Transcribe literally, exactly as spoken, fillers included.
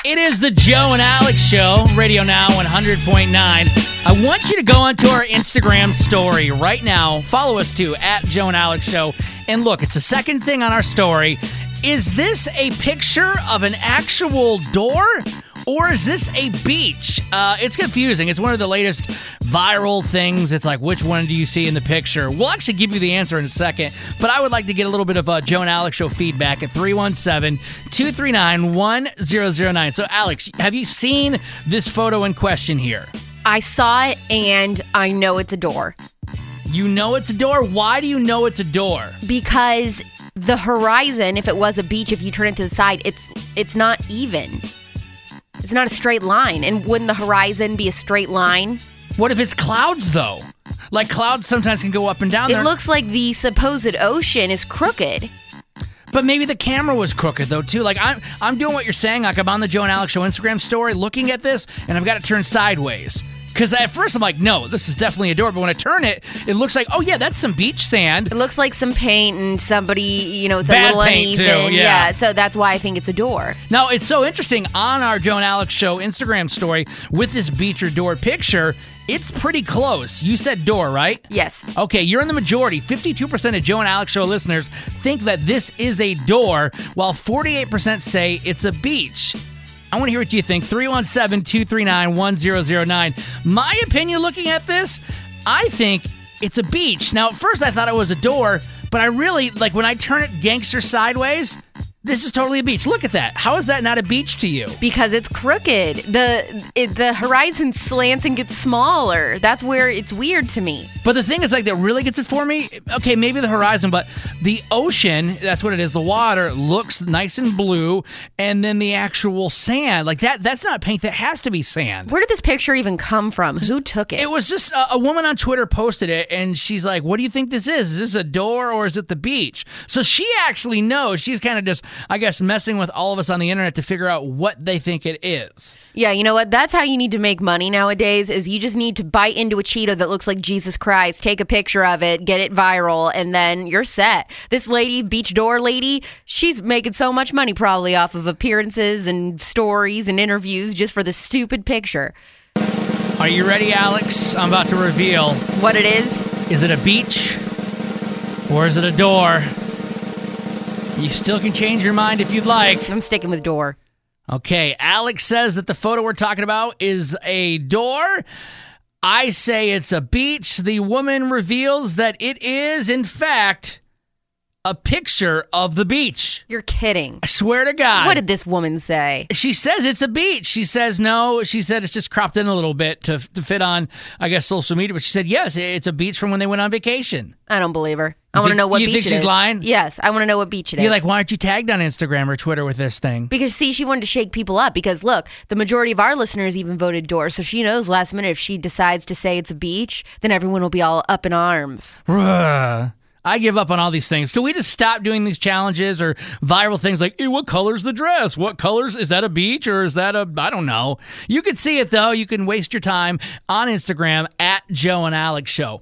It is the Joe and Alex Show, Radio Now one hundred point nine. I want you to go onto our Instagram story right now. Follow us too, at Joe and Alex Show. And look, it's the second thing on our story. Is this a picture of an actual door? Or is this a beach? Uh, it's confusing. It's one of the latest viral things. It's like, which one do you see in the picture? We'll actually give you the answer in a second, but I would like to get a little bit of uh, Joe and Alex Show feedback at three one seven, two three nine, one zero zero nine. So, Alex, have you seen this photo in question here? I saw it, and I know it's a door. You know it's a door? Why do you know it's a door? Because the horizon, if it was a beach, if you turn it to the side, it's it's not even. It's not a straight line. And wouldn't the horizon be a straight line? What if it's clouds, though? Like, clouds sometimes can go up and down. It there. looks like the supposed ocean is crooked. But maybe the camera was crooked, though, too. Like, I'm I'm doing what you're saying. Like, I'm on the Joe and Alex Show Instagram story looking at this, and I've got it turned sideways. Because at first I'm like, no, this is definitely a door. But when I turn it, it looks like, oh, yeah, that's some beach sand. It looks like some paint and somebody, you know, it's Bad a little paint uneven. Too, yeah. yeah, so that's why I think it's a door. Now, it's so interesting. On our Joe and Alex Show Instagram story with this beach or door picture, it's pretty close. You said door, right? Yes. Okay, you're in the majority. fifty-two percent of Joe and Alex Show listeners think that this is a door, while forty-eight percent say it's a beach. I want to hear what you think. three one seven, two three nine, one zero zero nine. My opinion looking at this, I think it's a beach. Now, at first I thought it was a door, but I really, like when I turn it gangster sideways, this is totally a beach. Look at that. How is that not a beach to you? Because it's crooked. The it, the horizon slants and gets smaller. That's where it's weird to me. But the thing is, like, that really gets it for me. Okay, maybe the horizon, but the ocean, that's what it is. The water looks nice and blue, and then the actual sand, like that, that's not paint. That has to be sand. Where did this picture even come from? Who took it? It was just a, a woman on Twitter posted it, and she's like, what do you think this is? Is this a door or is it the beach? So she actually knows. She's kind of just, I guess, messing with all of us on the internet to figure out what they think it is. Yeah, you know what? That's how you need to make money nowadays, is you just need to bite into a Cheeto that looks like Jesus Christ, take a picture of it, get it viral, and then you're set. This lady, beach door lady, she's making so much money probably off of appearances and stories and interviews just for this stupid picture. Are you ready, Alex? I'm about to reveal. What it is? Is it a beach or is it a door? You still can change your mind if you'd like. I'm sticking with door. Okay, Alex says that the photo we're talking about is a door. I say it's a beach. The woman reveals that it is, in fact, a picture of the beach. You're kidding. I swear to God. What did this woman say? She says it's a beach. She says no. She said it's just cropped in a little bit to, to fit on, I guess, social media. But she said, yes, it's a beach from when they went on vacation. I don't believe her. I want to know what you beach think it she's is. lying? Yes, I want to know what beach it is. You're like, why aren't you tagged on Instagram or Twitter with this thing? Because, see, she wanted to shake people up. Because, look, the majority of our listeners even voted door. So she knows last minute if she decides to say it's a beach, then everyone will be all up in arms. Ruh. I give up on all these things. Can we just stop doing these challenges or viral things like, hey, what color's the dress? What colors? Is that a beach or is that a, I don't know. You can see it, though. You can waste your time on Instagram at Joe and Alex Show.